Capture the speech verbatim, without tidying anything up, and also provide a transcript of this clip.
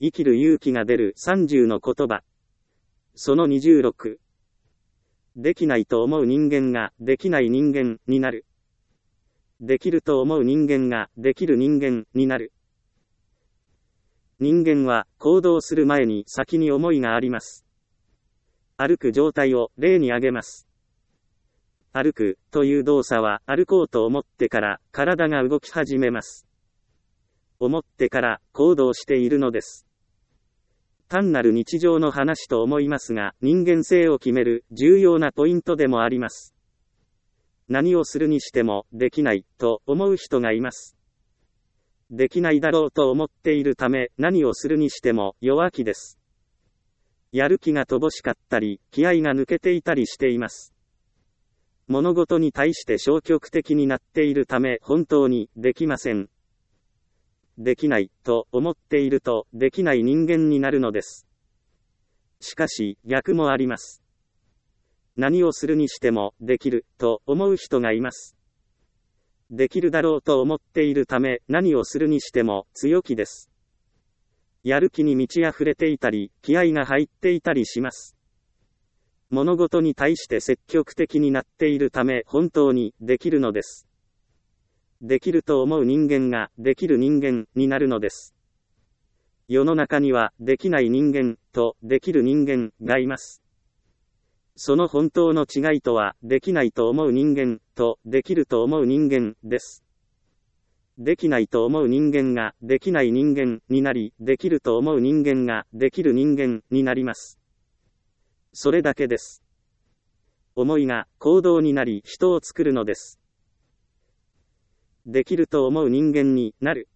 生きる勇気が出るさんじゅうの言葉。そのにじゅうろく。できないと思う人間ができない人間になる。できると思う人間ができる人間になる。人間は行動する前に先に思いがあります。歩く状態を例に挙げます。歩くという動作は歩こうと思ってから体が動き始めます。思ってから行動しているのです。単なる日常の話と思いますが、人間性を決める重要なポイントでもあります。何をするにしてもできないと思う人がいます。できないだろうと思っているため、何をするにしても弱気です。やる気が乏しかったり、気合が抜けていたりしています。物事に対して消極的になっているため、本当にできません。できないと思っているとできない人間になるのです。しかし逆もあります。何をするにしてもできると思う人がいます。できるだろうと思っているため、何をするにしても強気です。やる気に満ち溢れていたり、気合が入っていたりします。物事に対して積極的になっているため、本当にできるのです。できると思う人間ができる人間になるのです。世の中にはできない人間とできる人間がいます。その本当の違いとは、できないと思う人間とできると思う人間です。できないと思う人間ができない人間になり、できると思う人間ができる人間になります。それだけです。思いが行動になり人を作るのです。できると思う人間になる。